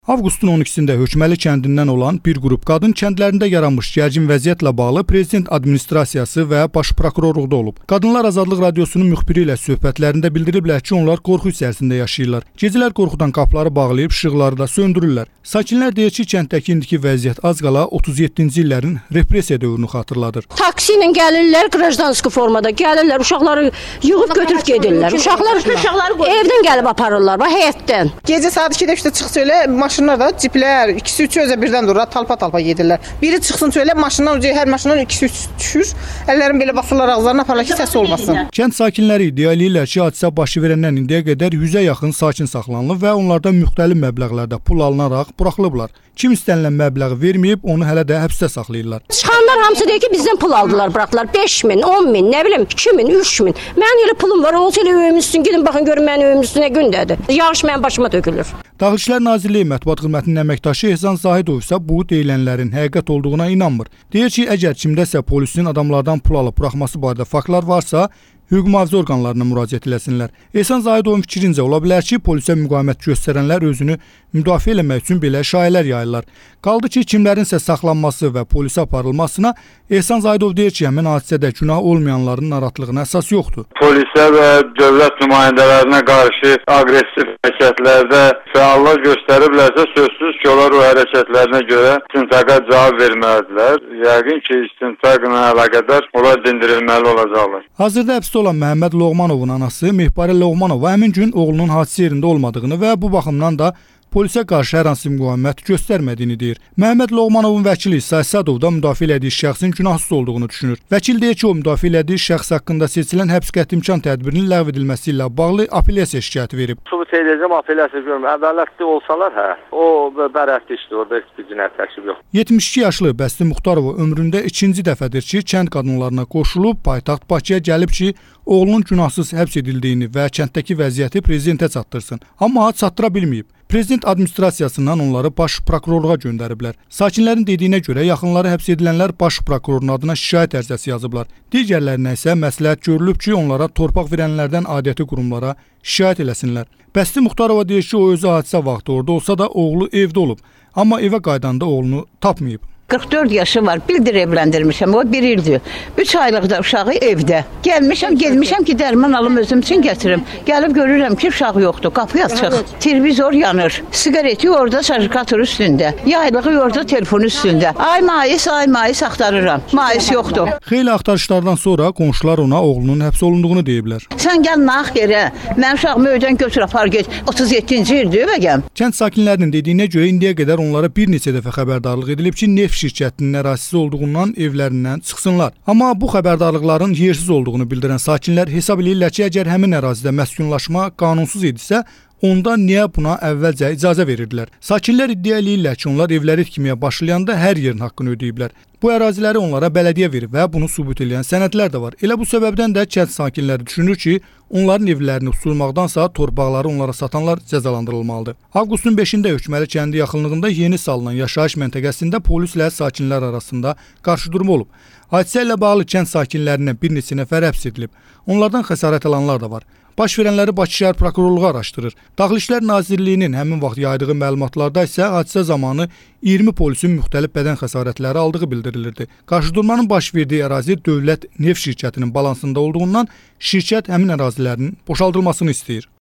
Avqustun 12-sində Hökməli kəndindən olan bir qrup qadın kəndlərində yaranmış gərgin vəziyyətlə bağlı Prezident Administrasiyası və Baş Prokurorluqda olub. Qadınlar Azadlıq Radiosunun müxbiri ilə söhbətlərində bildiriblər ki, onlar qorxu içərisində yaşayırlar. Gecələr qorxudan qapıları bağlayıb işıqları da söndürürlər. Sakinlər deyir ki, kənddəki indiki vəziyyət az qala 37-ci illərin repressiya dövrünü xatırladır. Taksi ilə gəlirlər, qrajdanski formada gəlirlər, uşaqları yığıb götürüb gedirlər. Uşaqlar evdən gəlib aparırlar, həyətdən. Gecə saat 2-də çıxır çölə, maşınlar da, ciplər, ikisi üçü özə birdən durur, talpa gedirlər. Biri çıxsın çölə, maşından ucu, hər maşından ikisi üç düşür, əllərin belə basırlar ağızlarına, aparırlar ki, səs olmasın. Kənd sakinləri iddia edirlər ki, hadisə başı verəndən indiyə qədər 100-ə yaxın sakin saxlanılıb və onlardan müxtəlif məbləğlərdə pul alınaraq buraxılıblar. Kim istənilən məbləği verməyib, onu hələ də həbsdə saxlayırlar. Çıxanlar hamısı deyir ki, bizdən pul aldılar, buraxdılar. 5000, 10000, nə bilim, 2000, 3000. Mənim elə pulum var, olsa elə öyümün üstün, gidin baxın görün mənim öyümün üstünə gündədir. Yağış mənim başıma dökülür. Daxili İşlər Nazirliyi Mətbuat Xidmətinin əməkdaşı Ehsan Zahidov isə bu deyilənlərin həqiqət olduğuna inanmır. Deyir ki, əgər kimdəsə polisin adamlardan pul alıb buraxması barədə faktlar varsa, hüquq mühafizə orqanlarına müraciət eləsinlər. Ehsan Zahidovun fikrincə ola bilər ki, polisə müqavimət göstərənlər özünü müdafiə eləmək üçün belə şayiələr yayırlar. Qaldı ki, kimlərinsə saxlanması və polisə aparılmasına Ehsan Zahidov deyir ki, həmin hadisədə günah olmayanların narahatlığına əsas yoxdur. Polisə və dövlət nümayəndələrinə qarşı aqressiv hərəkətlərdə fəallıq göstəriblərsə, sözsüz ki, onlar o hərəkətlərinə görə istintaqa cavab verməlidirlər. Yəqin ki, istintaqla əlaqədar onlar dindirilməli olacaqlar. Hazırda həbsdə olan Məhəmməd Loğmanovun anası Mehparə Loğmanova həmin gün oğlunun hadisə yerində olmadığını və bu baxımdan da polisə qarşı hər hansı müqavimət göstərmədiyini deyir. Məhəmməd Loğmanovun vəkili İsa Əsədov da müdafiə elədiyi şəxsin günahsız olduğunu düşünür. Vəkil deyir ki, o müdafiə elədiyi şəxs haqqında seçilən həbs qəti imkan tədbirinin ləğv edilməsi ilə bağlı apellyasiya şikayəti verib. Sübut edəcəm, apellyasiya görmürəm. Əvvələtli olsalar, o bərəfli işdir, orada heç bir cinayət təşkil yox. 72 yaşlı Bəsti Muxtarova ömründə ikinci dəfədir ki, kənd qadınlarına qoşulub paytaxt Bakıya gəlib ki, oğlunun günahsız həbs edildiyini və kənddəki vəziyyəti prezidentə çatdırsın. Amma çatdıra bilməyib. Prezident administrasiyasından onları Baş Prokurorluğa göndəriblər. Sakinlərin dediyinə görə yaxınları həbs edilənlər Baş Prokurorun adına şikayət ərizəsi yazıblar. Digərlərinə isə məsləhət görülüb ki, onlara torpaq verənlərdən aidiyyəti qurumlara şikayət eləsinlər. Bəsti Muxtarova deyir ki, o özü hadisə vaxtı orada olsa da oğlu evdə olub. Amma evə qaydanda oğlunu tapmayıb. 44 yaşı var, bildir evləndirmişəm, o 1 ildir. 3 aylıqda uşağı evdə. Gəlmişəm, gelmişəm ki, dərman alım özüm üçün gətirim. Gəlib görürəm ki, uşağı yoxdur, qapı açıq. Televizor yanır, sigareti orada şarjikator üstündə, yaylığı orada telefon üstündə. Ay mayıs axtarıram, mayıs yoxdur. Xeyli axtarışlardan sonra qonşular ona oğlunun həbs olunduğunu deyiblər. Sən gəl nax yerə, mən uşağımı öydən götür apar get, 37-ci ildir bəgəm. Kənd sakinlərinin dediyinə görə indiyə qədər onlara bir neçə dəfə xəbərdarlıq edilib ki, neft şirkətinin ərazisi olduğundan evlərindən çıxsınlar. Amma bu xəbərdarlıqların yersiz olduğunu bildirən sakinlər hesab edirlər ki, əgər həmin ərazidə məskunlaşma qanunsuz idisə, onda niyə buna əvvəlcə icazə verirdilər? Sakinlər iddia edirlər ki, onlar evləri tikməyə başlayanda hər yerin haqqını ödəyiblər. Bu əraziləri onlara bələdiyyə verib və bunu sübut edən sənədlər də var. Elə bu səbəbdən də kənd sakinləri düşünür ki, onların evlərini uçurmaqdansa torpaqları onlara satanlar cəzalandırılmalıdır. Avqustun 5-də Hökməli kəndi yaxınlığında yeni salınan yaşayış məntəqəsində polislə sakinlər arasında qarşıdurma olub. Hadisə ilə bağlı kənd sakinlərindən bir neçə nəfər həbs edilib. Onlardan xəsarət alanlar da var. Baş verənləri Bakı şəhər prokurorluğu araşdırır. Daxili İşlər Nazirliyinin həmin vaxt yaydığı məlumatlarda isə hadisə zamanı 20 polisin müxtəlif bədən xəsarətləri aldığı bildirilirdi. Qarşıdurmanın baş verdiyi ərazi Dövlət Neft şirkətinin balansında olduğundan şirkət həmin ərazilərin boşaldılmasını istəyir.